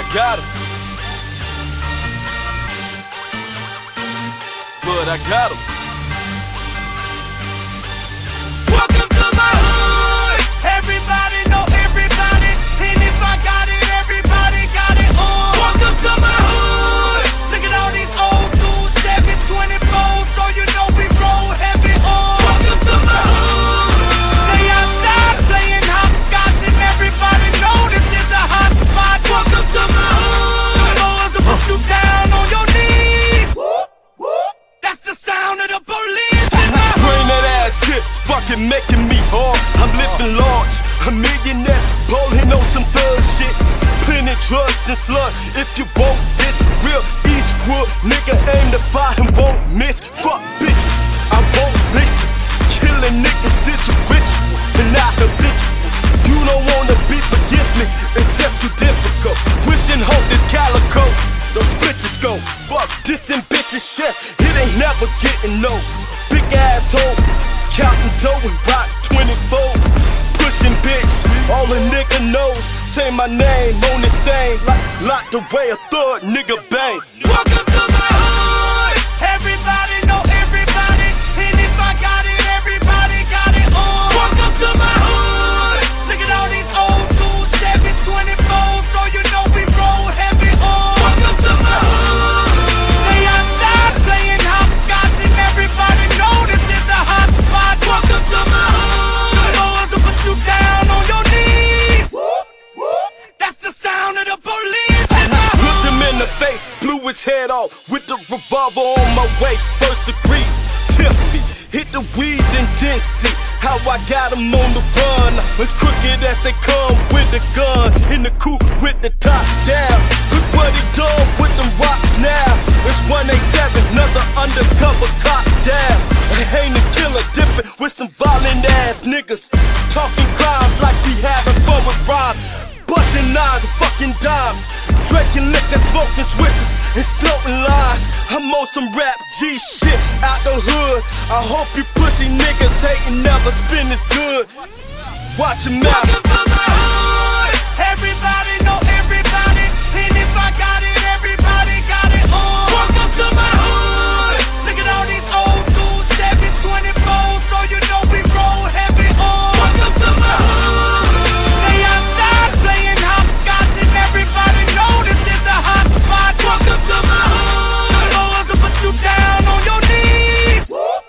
got him. But I got him. Welcome to my hood. Everybody know everybody. And if I got it, everybody got it on. Welcome to my hood. Look at all these old school Chevys 24, so you know we roll heavy on. Welcome to my hood. Stay outside playing hopscotch, and everybody know this is the hot spot. Welcome to my hood. The boys will put you down on your knees. That's the sound of the police. Bring that ass shit, it's fucking making me hard. I'm living large, a millionaire, bowling on some thug shit. Plenty drugs and slug. If you want this real Eastwood nigga, aim to fire and won't miss. Fuck bitches, I won't listen. Killing niggas is a ritual and not habitual. You don't wanna beef against me, it's just too difficult. Wishing hope this calico. Those bitches go, fuck this and bitches chest. It ain't never getting no big asshole. Counting dough and rock 24s. Pushing bitch, all a nigga knows. Say my name on this thing, like locked away a thug nigga bang. Welcome to my hood. Everybody know everybody. And if I got it, everybody got it on. Welcome to my hood. Look at all these old school Chevys 24, so you know we roll heavy on. Welcome to my hood. Stay outside playing hopscotch, and everybody know this is the hot spot. Welcome to my hood. The boys will put you down on your knees. That's the sound of the police. Looked him in the face, blew his head off with the revolver on my waist. First degree, tip me, hit the weed and didn't see how I got him on the run. As crooked as they come with the gun, in the coupe with the top down. Look what he done with them rocks now. It's 187, another undercover cop down. A heinous killer dipping with some violent ass niggas. Talking crimes like we having fun with rhymes. Busting nines and fucking dimes. Drinking liquor, smoking switches, and snorting lies. I'm on some rap G shit out the hood. I hope you pussy niggas hating never spin as good. Watch your mouth. Welcome to my hood. Everybody know everybody. And if I got it, everybody got it on. Welcome to my hood. Look at all these old school Chevys 24, so you know we roll heavy on. Welcome to my hood. Stay outside playing hopscotch, and everybody know this is the hot spot. Welcome to my hood. The boys will put you down on your knees.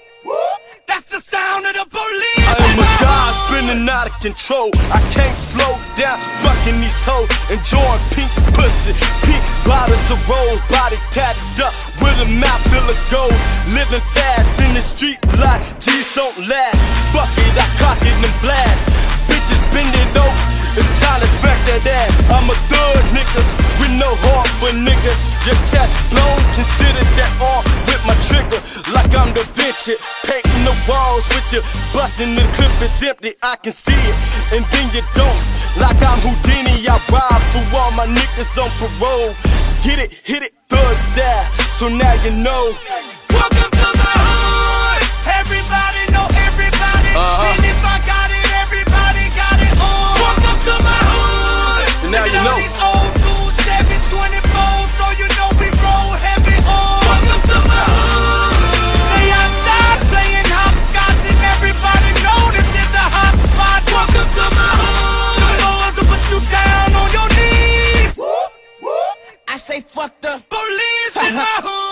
That's the sound of the police. I am a god spinning out of control. I can't slow down, fucking these hoes. Enjoying pink pussy, pink bottles of rose. Body tatted up with a mouth full of gold. Living fast in the street like G's don't last. Fuck it, I cock it and blast. Bitches bend it over, it's time to smack that ass. I'm a thug nigga with no heart for nigga. Your chest blown, consider that all with my trigger. Like I'm Da Vinci, painting the walls with you. Busting the clip is empty, I can see it, and then you don't. Like I'm Houdini, I ride for all my niggas on parole. Get it, hit it, thug style, so now you know. Welcome to my hood. Everybody know everybody. And if I got it, everybody got it on. Welcome to my hood. And now Look you at all know. these old school Chevys 24, so you know we roll heavy on. Welcome to my hood. Stay outside playing hopscotch, and everybody know this is the hot spot. Welcome to my hood. The boys will put you down on your knees. I say fuck the police in my hood.